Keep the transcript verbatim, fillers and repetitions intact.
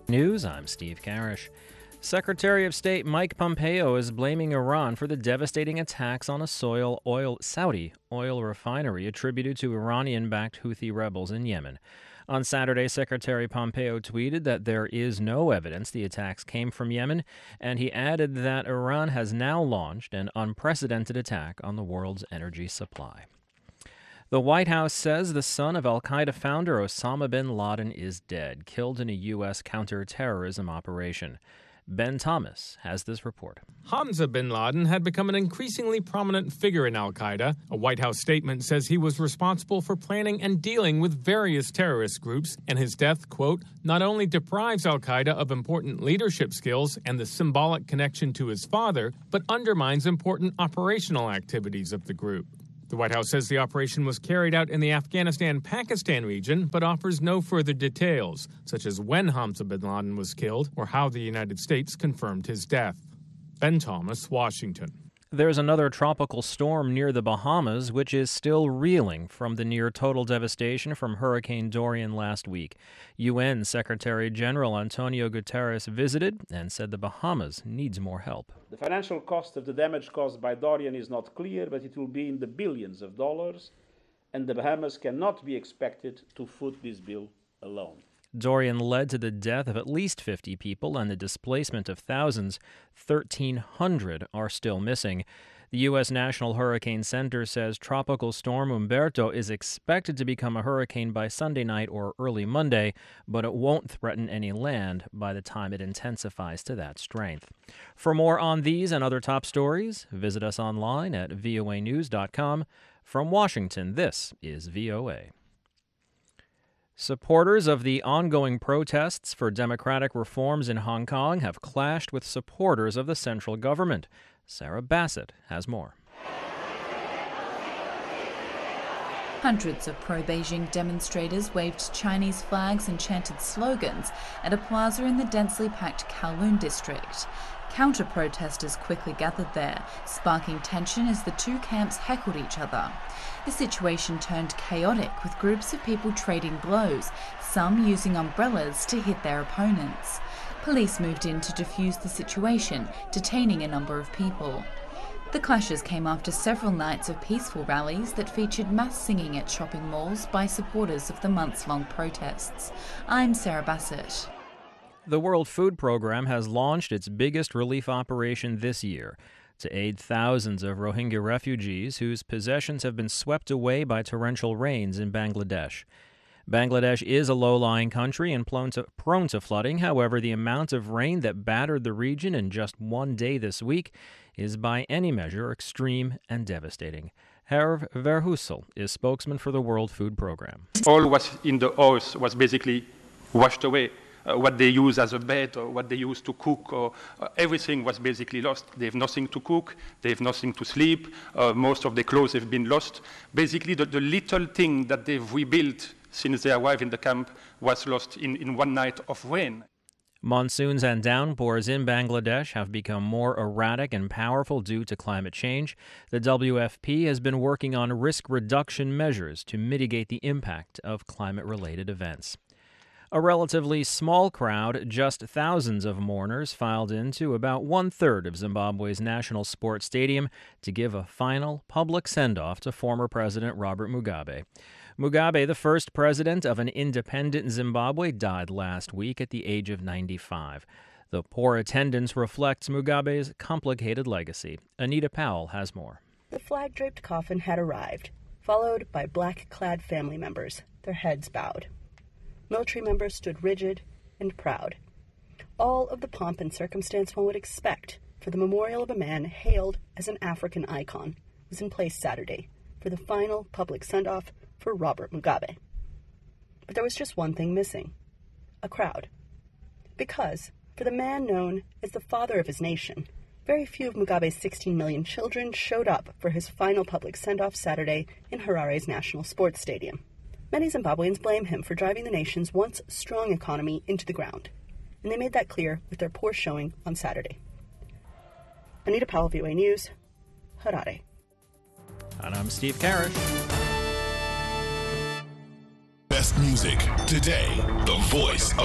News, I'm Steve Karish. Secretary of State Mike Pompeo is blaming Iran for the devastating attacks on a soil oil Saudi oil refinery attributed to Iranian-backed Houthi rebels in Yemen. On Saturday, Secretary Pompeo tweeted that there is no evidence the attacks came from Yemen, and he added that Iran has now launched an unprecedented attack on the world's energy supply. The White House says the son of al-Qaeda founder Osama bin Laden is dead, killed in a U S counterterrorism operation. Ben Thomas has this report. Hamza bin Laden had become an increasingly prominent figure in al-Qaeda. A White House statement says he was responsible for planning and dealing with various terrorist groups, and his death, quote, not only deprives al-Qaeda of important leadership skills and the symbolic connection to his father, but undermines important operational activities of the group. The White House says the operation was carried out in the Afghanistan-Pakistan region, but offers no further details, such as when Hamza bin Laden was killed or how the United States confirmed his death. Ben Thomas, Washington. There's another tropical storm near the Bahamas, which is still reeling from the near-total devastation from Hurricane Dorian last week. U N Secretary General Antonio Guterres visited and said the Bahamas needs more help. The financial cost of the damage caused by Dorian is not clear, but it will be in the billions of dollars, and the Bahamas cannot be expected to foot this bill alone. Dorian led to the death of at least fifty people and the displacement of thousands. thirteen hundred are still missing. The U S National Hurricane Center says Tropical Storm Umberto is expected to become a hurricane by Sunday night or early Monday, but it won't threaten any land by the time it intensifies to that strength. For more on these and other top stories, visit us online at V O A news dot com. From Washington, this is V O A. Supporters of the ongoing protests for democratic reforms in Hong Kong have clashed with supporters of the central government. Sarah Bassett has more. Hundreds of pro-Beijing demonstrators waved Chinese flags and chanted slogans at a plaza in the densely packed Kowloon district. Counter-protesters quickly gathered there, sparking tension as the two camps heckled each other. The situation turned chaotic, with groups of people trading blows, some using umbrellas to hit their opponents. Police moved in to defuse the situation, detaining a number of people. The clashes came after several nights of peaceful rallies that featured mass singing at shopping malls by supporters of the months-long protests. I'm Sarah Bassett. The World Food Programme has launched its biggest relief operation this year to aid thousands of Rohingya refugees whose possessions have been swept away by torrential rains in Bangladesh. Bangladesh is a low-lying country and prone to, prone to flooding. However, the amount of rain that battered the region in just one day this week is by any measure extreme and devastating. Herve Verheussel is spokesman for the World Food Programme. All was in the house was basically washed away. Uh, what they use as a bed or what they use to cook, or uh, everything was basically lost. They have nothing to cook, they have nothing to sleep, uh, most of the clothes have been lost. Basically, the, the little thing that they've rebuilt since they arrived in the camp was lost in, in one night of rain. Monsoons and downpours in Bangladesh have become more erratic and powerful due to climate change. The W F P has been working on risk reduction measures to mitigate the impact of climate-related events. A relatively small crowd, just thousands of mourners, filed into about one-third of Zimbabwe's National Sports Stadium to give a final public send-off to former President Robert Mugabe. Mugabe, the first president of an independent Zimbabwe, died last week at the age of ninety-five. The poor attendance reflects Mugabe's complicated legacy. Anita Powell has more. The flag-draped coffin had arrived, followed by black-clad family members, their heads bowed. Military members stood rigid and proud. All of the pomp and circumstance one would expect for the memorial of a man hailed as an African icon was in place Saturday for the final public send-off for Robert Mugabe. But there was just one thing missing: a crowd. Because, for the man known as the father of his nation, very few of Mugabe's sixteen million children showed up for his final public send-off Saturday in Harare's National Sports Stadium. Many Zimbabweans blame him for driving the nation's once strong economy into the ground, and they made that clear with their poor showing on Saturday. Anita Powell, V O A News, Harare. And I'm Steve Karish. Best music today, the voice of